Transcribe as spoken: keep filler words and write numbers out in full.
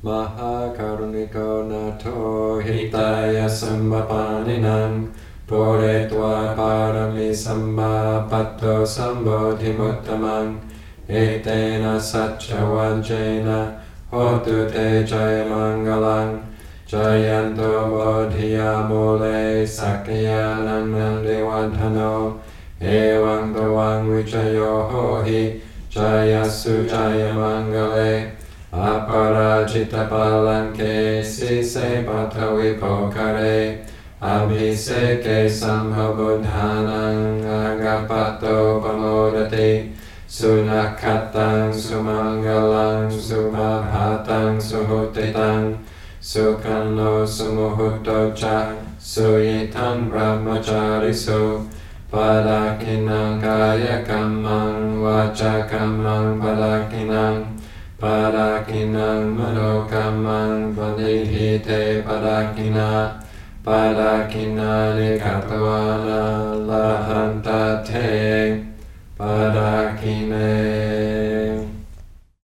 Mahakaruniko nato hitaya sambapaninam Pore tua parami samba patto sambodhimuttamam Etena satcha vajjena hotu te jaya mangalam Jayanto bodhiya mule sakya nanandi vadhano Evaṁ tavaṁ vijayo hohi jaya sujaya mangale Aparajita palanke sise bhatavi pokare Abhiseke sambhabuddhanang agapato pamodati Sunakhatang sumangalang subhabhatang suhutitang Sukhanno sumuhutto ca suyitan brahmacharisu Padakinang kaya kammang vaca kammang padakinang Padakinang mano kammang padihite padakina Padakina nikatavana lahanta te